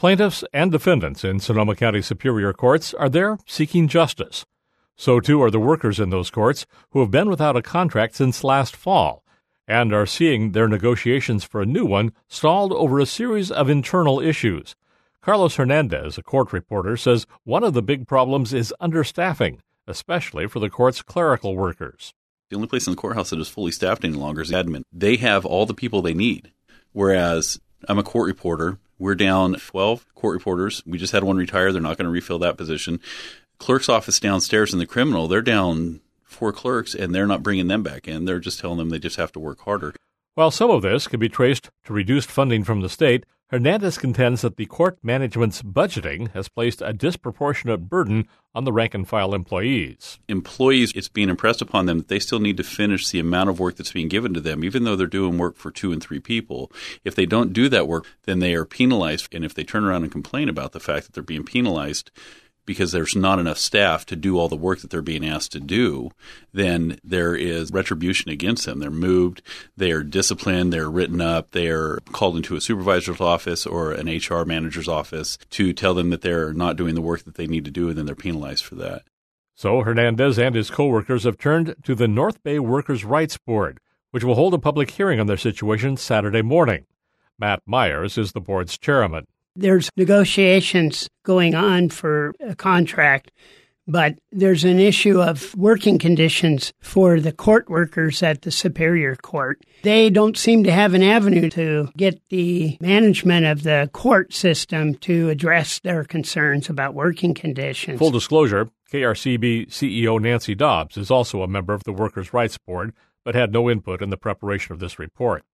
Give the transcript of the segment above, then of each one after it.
Plaintiffs and defendants in Sonoma County Superior Courts are there seeking justice. So too are the workers in those courts who have been without a contract since last fall and are seeing their negotiations for a new one stalled over a series of internal issues. Carlos Hernandez, a court reporter, says one of the big problems is understaffing, especially for the court's clerical workers. The only place in the courthouse that is fully staffed any longer is admin. They have all the people they need, whereas I'm a court reporter. We're down 12 court reporters. We just had one retire. They're not going to refill that position. Clerk's office downstairs in the criminal, they're down 4 clerks, and they're not bringing them back in. They're just telling them they just have to work harder. While some of this can be traced to reduced funding from the state, Hernandez contends that the court management's budgeting has placed a disproportionate burden on the rank-and-file employees. Employees, it's being impressed upon them that they still need to finish the amount of work that's being given to them, even though they're doing work for 2 and 3 people. If they don't do that work, then they are penalized. And if they turn around and complain about the fact that they're being penalized because there's not enough staff to do all the work that they're being asked to do, then there is retribution against them. They're moved, they are disciplined, they're written up, they're called into a supervisor's office or an HR manager's office to tell them that they're not doing the work that they need to do, and then they're penalized for that. So Hernandez and his co-workers have turned to the North Bay Workers' Rights Board, which will hold a public hearing on their situation Saturday morning. Matt Myers is the board's chairman. There's negotiations going on for a contract, but there's an issue of working conditions for the court workers at the Superior Court. They don't seem to have an avenue to get the management of the court system to address their concerns about working conditions. Full disclosure, KRCB CEO Nancy Dobbs is also a member of the Workers' Rights Board, but had no input in the preparation of this report.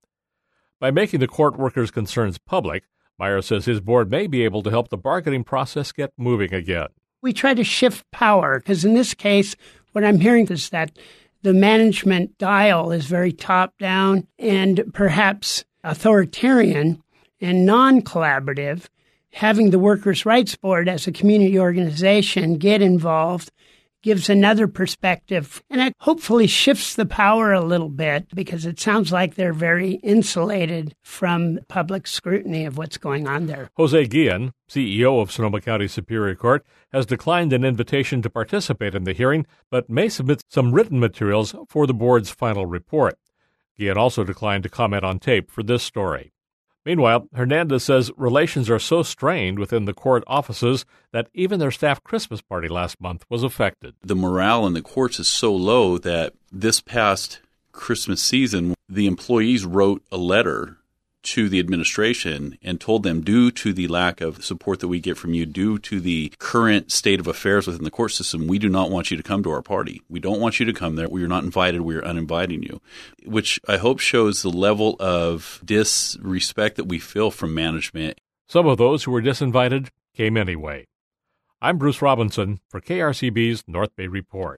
By making the court workers' concerns public, Meyer says his board may be able to help the bargaining process get moving again. We try to shift power because in this case, what I'm hearing is that the management dial is very top-down and perhaps authoritarian and non-collaborative. Having the Workers' Rights Board as a community organization get involved gives another perspective, and it hopefully shifts the power a little bit because it sounds like they're very insulated from public scrutiny of what's going on there. Jose Guillen, CEO of Sonoma County Superior Court, has declined an invitation to participate in the hearing, but may submit some written materials for the board's final report. Guillen also declined to comment on tape for this story. Meanwhile, Hernandez says relations are so strained within the court offices that even their staff Christmas party last month was affected. The morale in the courts is so low that this past Christmas season, the employees wrote a letter to the administration and told them, due to the lack of support that we get from you, due to the current state of affairs within the court system, we do not want you to come to our party. We don't want you to come there. We are not invited. We are uninviting you, which I hope shows the level of disrespect that we feel from management. Some of those who were disinvited came anyway. I'm Bruce Robinson for KRCB's North Bay Report.